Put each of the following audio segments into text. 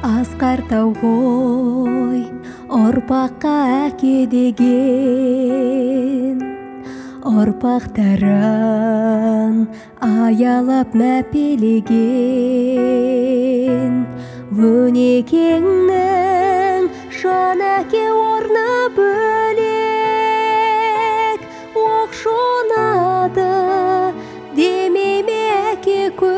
Асқар ғой ұрпаққа әке деген, ұрпақтарын аялап мәпелеген. Өнекеңнің жан әке орны бөлек, оқшонады демеме әке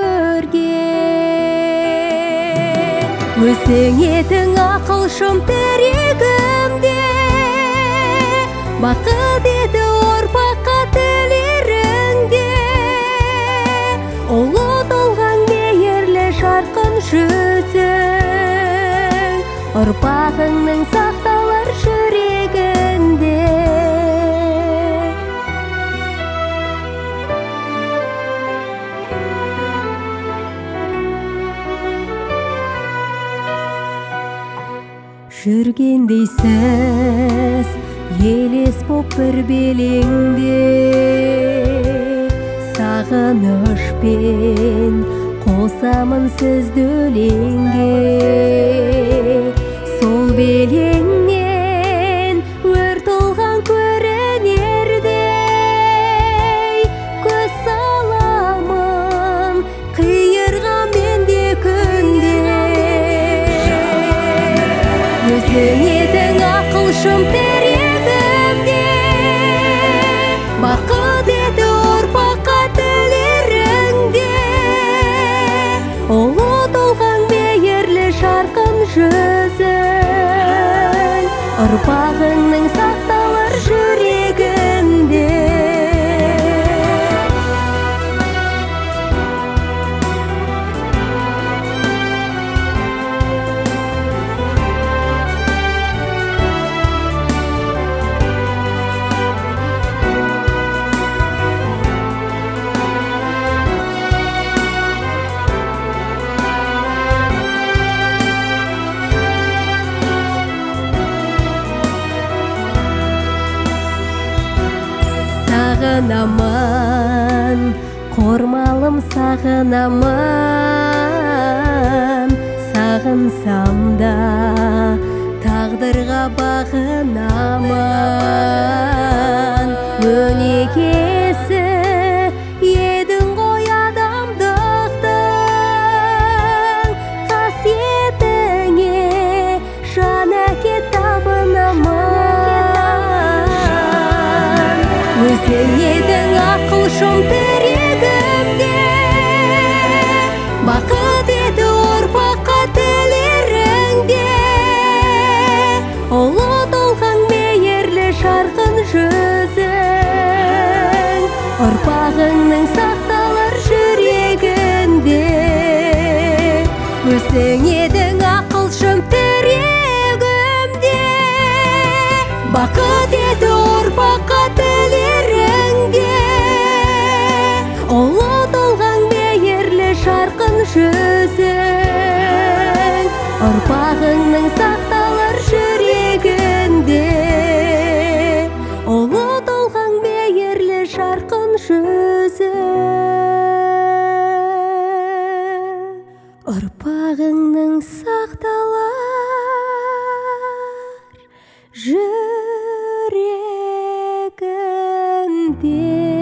көрген. Өсің едің ақылшым тірегімде, бақыт еді ұрпаққа тілеріңде. Ұлы толған мейірлі жарқын жүзің, ұрпағыңның сақталар жүрегінде. Жүргендейсіз елес боп бір белеңде, сағынышпен қосамын сізді өлеңге. Сол белеңнен өрт толған көрінердей, көз саламын қиырға менде күнде. Өзің едің ақылшым тірегімде, бақыт еді ұрпаққа тілеріңде. Ұлы толған мейірлі жарқын жүзің, ұрпағыңның сақталар жүрегінде. Сағынамын, қормалым сағынамын, сағынсам да тағдырға бағынамын. Өнегесі едің ғой адамдықтың, қасиетіңе жан әке табынамын. Өзің едің ақылшым тірегімде, бақыт еді ұрпаққа тілеріңде. Ұлы толған мейірлі жарқын жүзің, ұрпағыңның сақталар жүрегінде. Өзің едің ақылшым тірегімде, бақыт еді ұрпаққа тілеріңде. Ұлы толған мейірлі жарқын жүзің, ұрпағыңның сақталар жүрегінде. Ұлы толған мейірлі жарқын жүзің, ұрпағыңның сақталар жүрегінде.